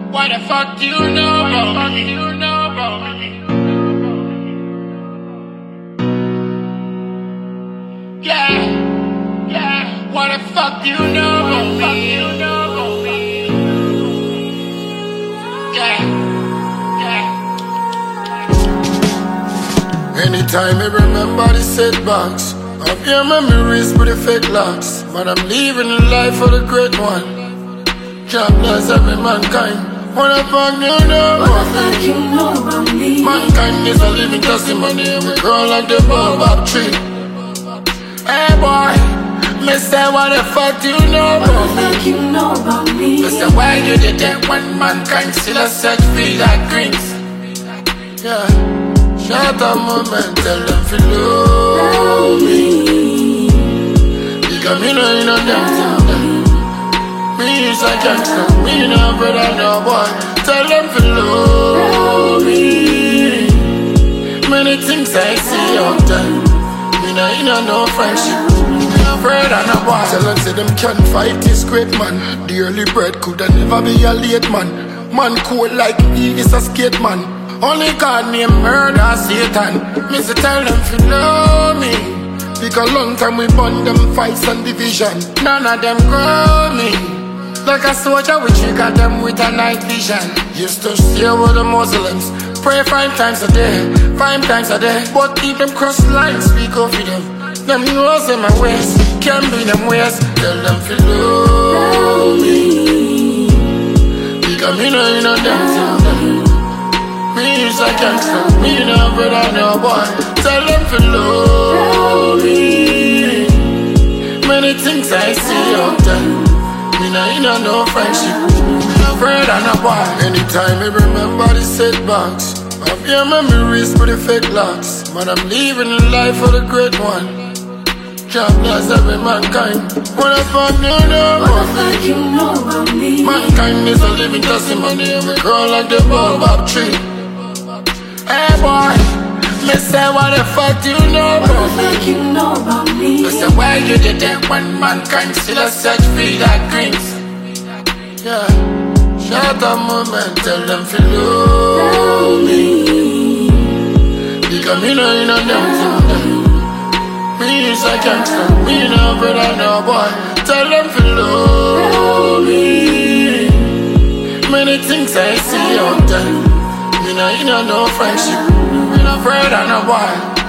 What the fuck do you know about me? Yeah. What the fuck do you know about me? Yeah. Anytime I remember the setbacks of your memories with the fake locks, but I'm living the life of the great one. God bless every mankind. What the fuck do you know about me? Mankind is a living testimony. We grow like the baobab tree. Hey boy, me say what the fuck do you know about me? Me say why you did that when mankind still a search for that greens. Yeah, shut up moment, tell them to love me. Because me know them. Me is a gangster, me no brother, no boy. Tell them to love me. Many things I see out there. Me no friendship. Me no brother, no boy. Tell them say them can't fight this great man. The early bread coulda never be a late man. Man cool like me is a skate man. Only God named murder Satan. Me say tell them to love me. Because long time we burn them fights and division. None of them grow me. Like a soldier, we trigger them with a night vision. Used to stay with the Muslims, pray 5 times a day, 5 times a day. But if them cross lines, speak up for them. Them knows them my ways, can be them ways. Tell them to love me. Because me know them. Me is a gangster, me no brother, no boy. Tell them to love me. Many things I see out there. Me no friendship, no friend and no boy. Anytime I remember the setbacks of your memories with the fake locks, but I'm living the life of the great one. God bless every mankind. What the fuck do you know about me? Mankind is a living testimony. We grow like the baobab tree. Hey boy, me say what the fuck do you know about me? Me say why you did that when mankind still a search for that greens. Yeah, shut up moment, tell them to love me. Because me know them. Me is a gangster, me no brother, no boy. Tell them to love me. Many things I see out there. Me no friendship, me no brother, no boy.